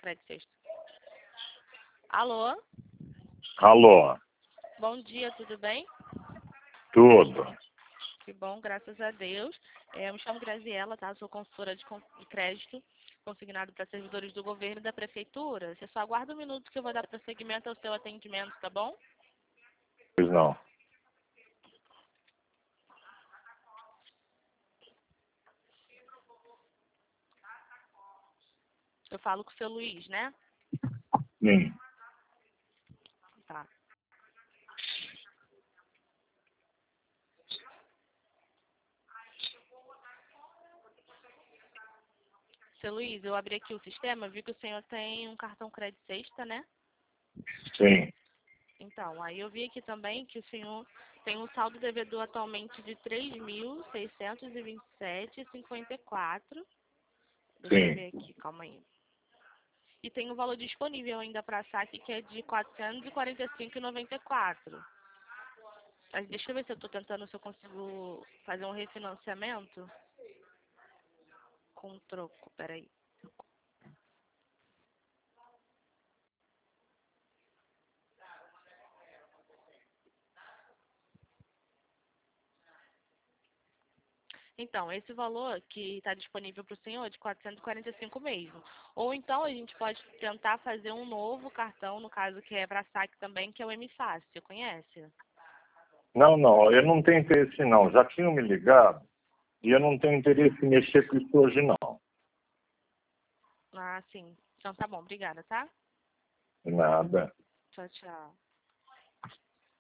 Crédito Sexta. Alô? Alô, Bom dia, tudo bem? tudo. Que bom, graças a Deus. Eu me chamo Graziela, tá? Sou consultora de crédito consignado para servidores do governo e da prefeitura. Você só aguarda um minuto que eu vou dar prosseguimento ao seu atendimento, tá bom? Pois não. Eu falo com o seu Luiz, né? Sim. Tá. Seu Luiz, eu abri aqui o sistema, vi que o senhor tem um cartão Crédito Sexta, né? Sim. Então, aí eu vi aqui também que o senhor tem um saldo devedor atualmente de R$ 3.627,54. Deixa eu Sim. ver aqui, calma aí. E tem um valor disponível ainda para saque que é de R$ 445,94. Mas deixa eu ver se eu estou tentando, se eu consigo fazer um refinanciamento com troco. Peraí. Então, esse valor que está disponível para o senhor é de 445 mesmo. Ou então a gente pode tentar fazer um novo cartão, no caso que é para saque também, que é o M-Fácil. Você conhece? Não, eu não tenho interesse não. Já tinham me ligado e eu não tenho interesse em mexer com isso hoje não. Ah, sim. Então tá bom, obrigada, tá? Nada. Tchau, tchau.